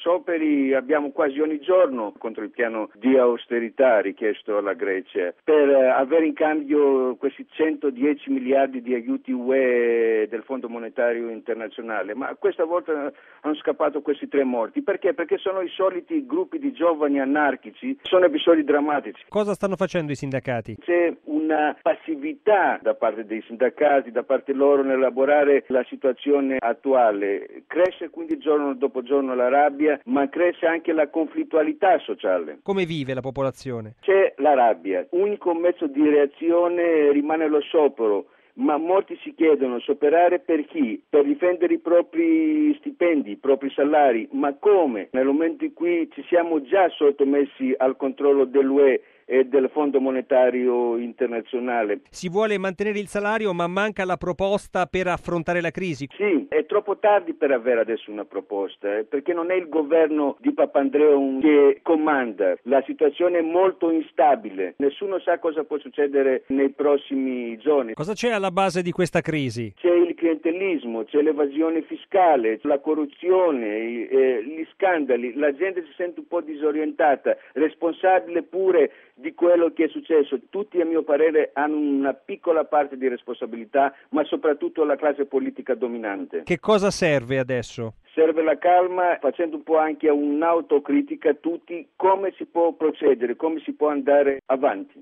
scioperi abbiamo quasi ogni giorno contro il piano di austerità richiesto alla Grecia per avere in cambio questi 110 miliardi di aiuti UE del Fondo Monetario Internazionale. Ma questa volta hanno scappato questi 3 morti. Perché? Perché sono i soliti gruppi di giovani anarchici, sono episodi drammatici. Cosa stanno facendo i sindacati? C'è una passività da parte dei sindacati, da parte loro nell'elaborare la situazione attuale. Cresce quindi giorno dopo giorno la rabbia, ma cresce anche la conflittualità sociale. Come vive la popolazione? C'è la rabbia, unico mezzo di reazione rimane lo sciopero. Ma molti si chiedono scioperare per chi? Per difendere i propri stipendi, i propri salari, ma come? Nel momento in cui ci siamo già sottomessi al controllo dell'UE e del Fondo Monetario Internazionale. Si vuole mantenere il salario ma manca la proposta per affrontare la crisi? Sì, è troppo tardi per avere adesso una proposta, perché non è il governo di Papandreou che comanda. La situazione è molto instabile, nessuno sa cosa può succedere nei prossimi giorni. Cosa c'è alla base di questa crisi? C'è il clientelismo, c'è l'evasione fiscale, la corruzione, gli scandali, la gente si sente un po' disorientata, responsabile pure di quello che è successo. Tutti, a mio parere, hanno una piccola parte di responsabilità, ma soprattutto la classe politica dominante. Che cosa serve adesso? Serve la calma, facendo un po' anche un'autocritica a tutti, come si può procedere, come si può andare avanti.